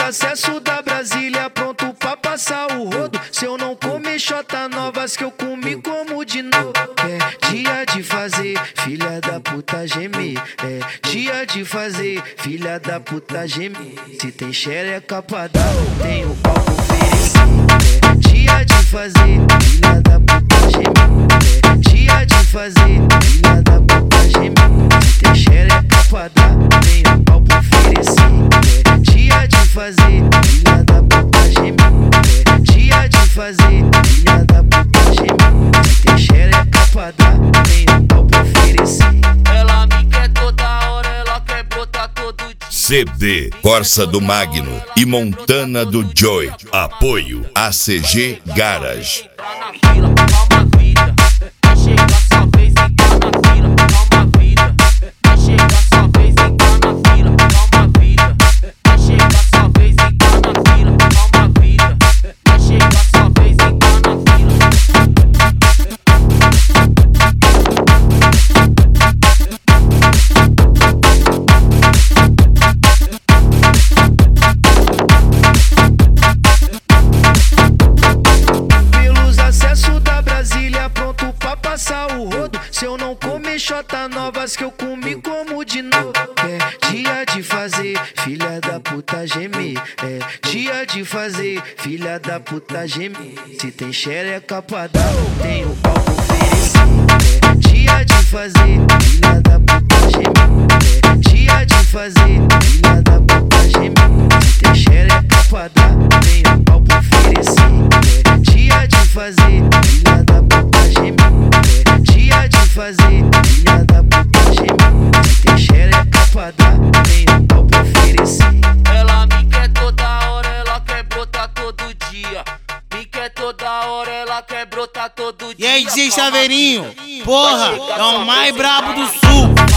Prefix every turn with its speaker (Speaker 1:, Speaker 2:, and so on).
Speaker 1: acesso da Brasília, pronto pra passar o rodo. Se eu não comer xota novas que eu comi como de novo. É dia de fazer filha da puta gemer. É dia de fazer filha da puta gemer. Se tem xereca pra dar, não tenho pau pra oferecer. É dia de fazer filha da puta gemer. É dia de fazer filha da puta gemer. Se tem xereca pra dar, não tenho pau pra oferecer. É dia de fazer filha da puta gemer. É dia de fazer filha da puta gemer. Se tem xereca pra dar, não tenho pau pra oferecer.
Speaker 2: Ela me quer toda hora, ela quer brotar todo dia.
Speaker 3: CD Corsa do Magno e Montana do Joy. Apoio ACG Garage.
Speaker 2: Tá na fila, calma vida. Vai chegar sua vez e tá na fila, calma vida. Vai chegar sua vez e tá na fila, calma vida. Vai chegar sua vez e tá na fila, calma vida. Vai chegar sua vez e tá na fila.
Speaker 1: Pelos acessos da Brasília, pronto pra passar o rodo. Se eu não comer xota novas que eu comi como de novo. É dia de fazer filha da puta gemer. É dia de fazer filha da puta gemer. Se tem xereca pra dar, não tenho pau pra oferecer. É dia de fazer filha da puta gemer. É dia de fazer filha da puta gemer. Se tem xereca pra dar, não tenho pau pra oferecer. É dia de fazer filha da puta gemer. É dia de fazer filha da puta gemer. Se tem xereca pra dar, não tenho pau pra oferecer.
Speaker 2: Ela me quer toda hora, ela quer brotar todo dia. Me quer toda hora, ela quer brotar todo dia.
Speaker 4: E aí, DJ Saveirinho? Porra, é o mais brabo do sul.